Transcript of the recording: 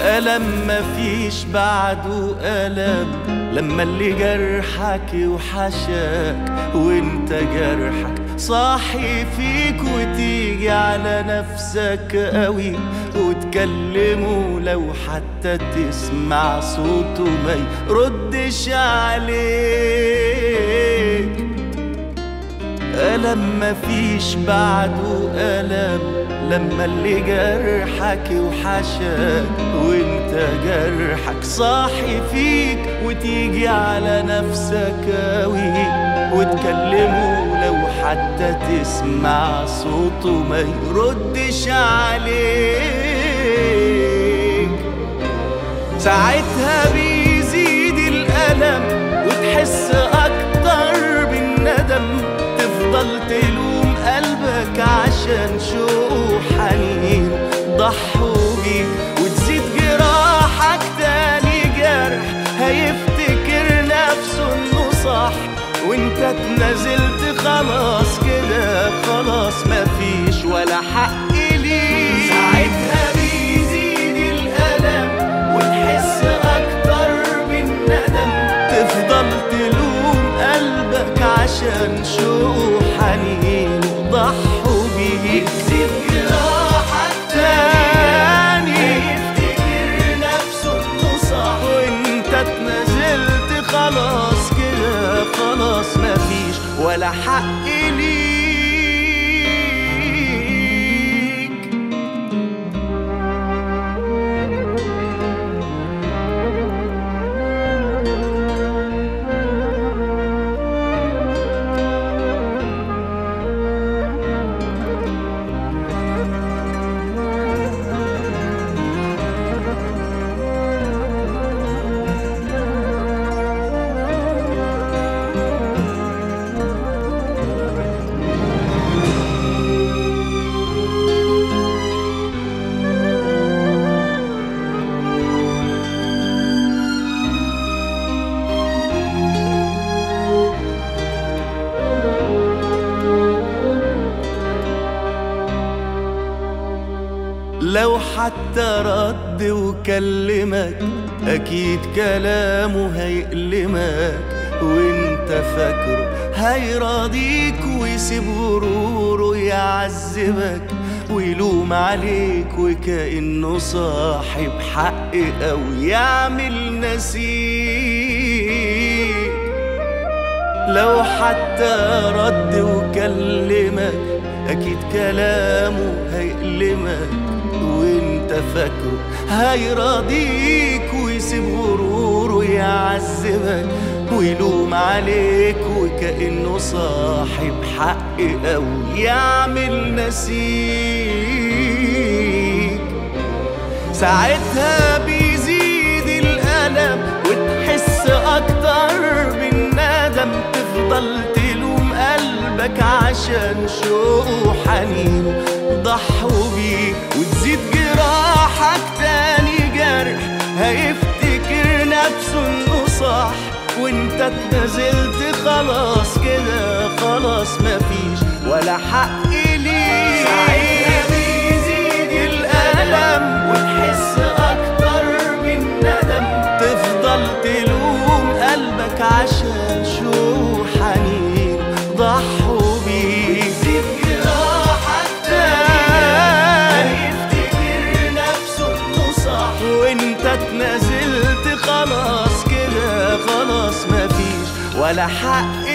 ألم مفيش بعده ألم، لما اللي جرحك يوحشك وانت جرحك صاحي فيك، وتيجي على نفسك قوي وتكلمه لو حتى تسمع صوته ما يردش عليك. ألم مفيش بعده ألم، لما اللي جرحك يوحشك وانت جرحك صاحي فيك، وتيجي على نفسك قوي وتكلمه لو حتى تسمع صوته ما يردش عليك. ساعتها بيزيد الألم وتحس أكتر بالندم، تفضل تلوم قلبك عشان شوق وحنين ضحوا بيك، وتزيد جراحك تاني جرح هيفتكر نفسه انه صح، وانت اتنازلت خلاص كده خلاص مفيش ولا حق ليك. ساعتها بيزيد الألم وتحس أكتر بالندم، تفضل تلوم قلبك عشان شوق وحنين وضحوا بيك، تزيد جراحك تاني هيفتكر نفسه انه صح، وانت اتنازلت خلاص كده خلاص مفيش ولا حق ليك. لو حتى رد وكلمك أكيد كلامه هيألمك، وانت فاكره هيراضيك ويسيب غروره يعذبك ويلوم عليك وكأنه صاحب حق أو يعمل نسيك. لو حتى رد وكلمك أكيد كلامه هيألمك، وانت فاكره هيراضيك ويسيب غروره يعذبك ويلوم عليك وكأنه صاحب حق أو يعمل نسيك. ساعتها بيزيد الألم وتحس أكتر بالندم، تفضل تلوم قلبك عشان شوق وحنين ضحوا بيك، وتزيد جراحك تاني جرح هيفتكر نفسه انه صح، وانت اتنازلت خلاص كده خلاص مفيش ولا حق ليك. ساعتها بيزيد الألم وتحس أكتر بالندم، تفضل تلوم قلبك عشان شوق وحنين ضحوا بيك، تزيد جراحك تاني هيفتكر نفسه انه صح، وانت اتنازلت خلاص كده خلاص مفيش ولا حق